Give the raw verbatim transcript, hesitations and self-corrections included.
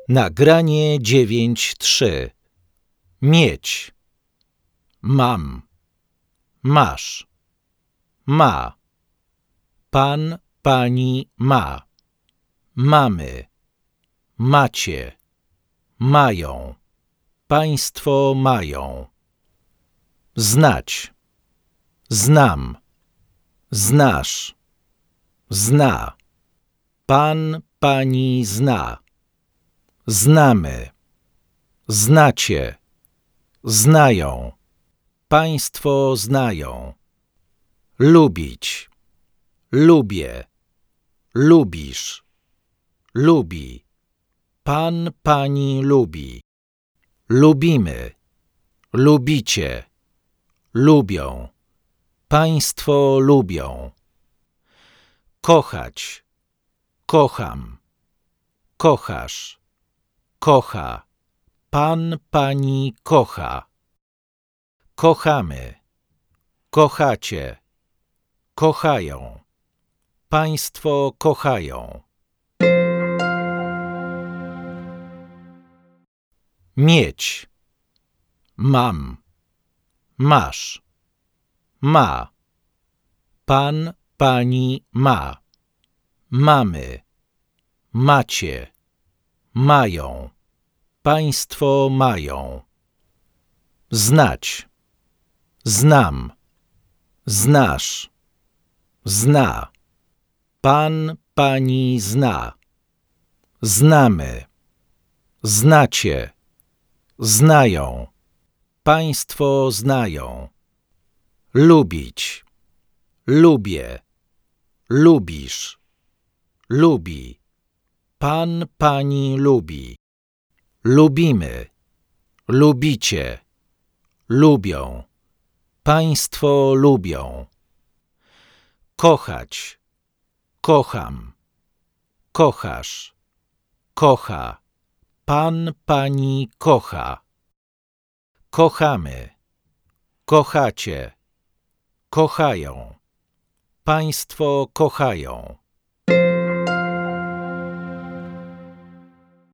Nagranie dziewięć trzy. Mieć. Mam. Masz. Ma. Pan, pani ma. Mamy. Macie. Mają. Państwo mają. Znać. Znam. Znasz. Zna. Pan, pani zna. Znamy. Znacie. Znają. Państwo znają. Lubić. Lubię. Lubisz. Lubi. Pan, pani lubi. Lubimy. Lubicie. Lubią. Państwo lubią. Kochać. Kocham. Kochasz. Kocha. Pan, pani kocha. Kochamy. Kochacie. Kochają. Państwo kochają. Mieć. Mam. Masz. Ma. Pan, pani ma. Mamy. Macie. Mają. Państwo mają. Znać. Znam. Znasz. Zna. Pan, pani zna. Znamy. Znacie. Znają. Państwo znają. Lubić. Lubię. Lubisz. Lubi. Pan, pani lubi. Lubimy. Lubicie. Lubią. Państwo lubią. Kochać. Kocham. Kochasz. Kocha. Pan, pani kocha. Kochamy. Kochacie. Kochają. Państwo kochają.